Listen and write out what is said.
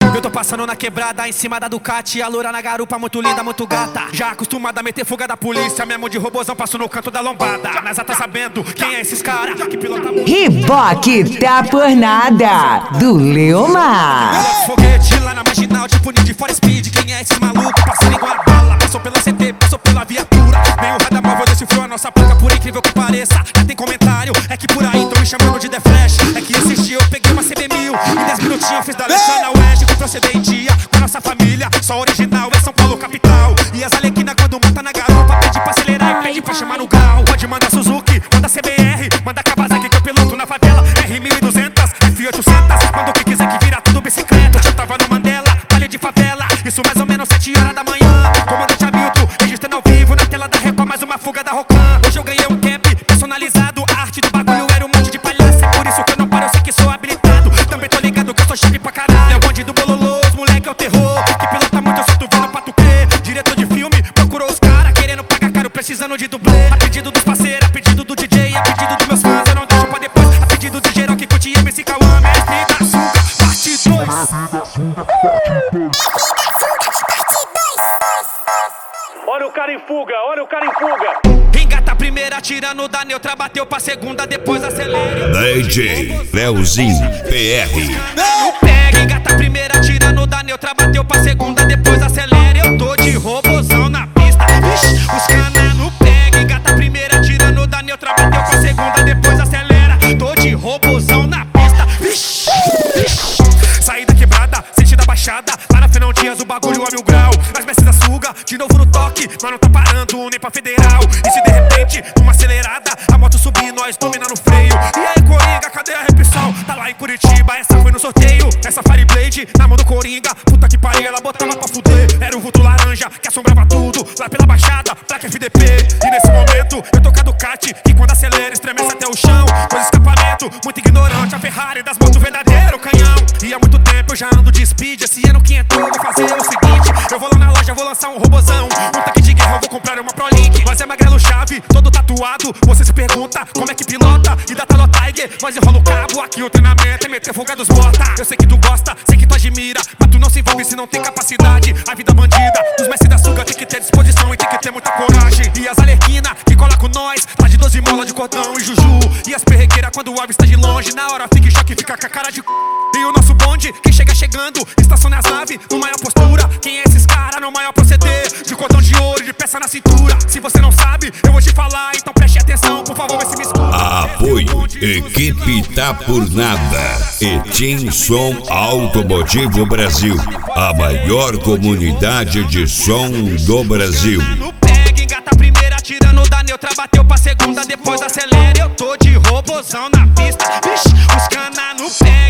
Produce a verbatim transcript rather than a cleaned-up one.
Eu tô passando na quebrada, em cima da Ducati. A loura na garupa, muito linda, muito gata. Já acostumada a meter fuga da polícia. Mesmo de robozão, passo no canto da lombada. Mas já tá sabendo quem é esses cara que pilota muito. Riboc tá por nada, do Leomar. Foguete lá na marginal, tipo Need for Speed. Quem é esses malucos? Passando igual a bala. Passou pela C T, passou pela viatura. Nem o radar móvel decifrou a nossa placa, por incrível que pareça. Já tem comentário, é que por aí tão me chamando de The Flash. É que esses dias eu peguei uma C B mil em dez minutinhos eu fiz da Alexandra Oeste. Com proceder em dia, com a nossa família. Só original é São Paulo capital. E as alequinas quando monta na garupa, pede pra acelerar e pede pra chamar no grau. Pode mandar Suzuki, manda C B R, manda Kawasaki que eu piloto na favela. R mil e duzentos, F oitocentos, manda o que quiser que vira tudo bicicleta. Eu tava no Mandela, palha de favela, isso mais ou menos sete horas da manhã. Comandante Hamilton, registrando ao vivo na tela da Record, mais uma fuga da Rocan. Hoje eu ganhei um cap personalizado, a arte do bagulho era um monte de palhaça. É por isso que eu não paro, eu sei que sou habilitado. Também tô ligado que eu sou chave pra caralho. É o bonde do bololô, os moleque é o terror. Que pilota muito, eu só tô vendo pra tu crer. Diretor de filme, procurou os caras, querendo pagar caro, precisando de dublê. A pedido dos parceiros, a pedido do D J, a pedido dos meus fãs, eu não deixo pra depois. A pedido de geral que curte M C Cauã, mestre da Suga, parte dois. Olha o cara em fuga, olha o cara em fuga. Engata a primeira, tirando da neutra, bateu pra segunda, depois acelera. D J Leozinho P R. Não pega, engata a primeira, tirando da neutra, bateu pra segunda, depois acelera. Eu tô de robozão na pista. Ixi, os cana não pega, engata a primeira, tirando da neutra, bateu pra segunda, depois acelera. Tô de robozão na pista. Ixi, ixi. Saí da quebrada, senti da baixada. Lá na Fernão Dias o bagulho a mil grau. As mestres da Suga, de novo no toque. Nós não tá parando nem pra federal. E se de repente, numa acelerada, a moto subir, nós dominando o freio. E aí, Coringa, cadê a repetição? Tá lá em Curitiba, essa foi no sorteio. Essa Fireblade, na mão do Coringa. Puta que pariu, ela botava pra fuder. Era o vulto laranja, que assombrava tudo. Lá pela Baixada, placa F D P. E nesse momento, eu tô com a Ducati, que quando acelera, estremece até o chão. Pois escapamento, muito ignorante. A Ferrari das motos, verdadeiro canhão. E há muito tempo eu já ando de speed. Esse ano que entrou, vou fazer o seguinte. Eu vou lá na loja, vou lançar um robozão. Um tanque de guerra, eu vou comprar uma ProLink. Mas é magrelo chave, todo tatuado. Você se pergunta como é que pilota. E da Talo Tiger, nós enrola o cabo. Aqui o treinamento é meter folga dos bota. Eu sei que tu gosta, sei que tu admira, mas tu não se envolve se não tem capacidade. A vida bandida, dos mestres da Suga tem que ter disposição e tem que ter muita coragem. E as alequina que cola com nós, tá de doze mola de cordão e juju. E as perrequeiras quando o alvo está de longe, na hora fica em choque, fica com a cara de c... E o nosso bonde, quem chega chegando, estaciona as naves, no maior postura. Quem é esses caras no maior proceder? De cordão de ouro, de peça na cintura. Se você não sabe, eu vou te falar, então preste atenção, por favor, vê se me escuta. Apoio Equipe Tá Por Nada e Team Som Automotivo Brasil, a maior comunidade de som do Brasil. No pega, engata a primeira, tirando da neutra, bateu pra segunda, depois acelera. Eu tô de robozão na pista, vixe, os cana no pega.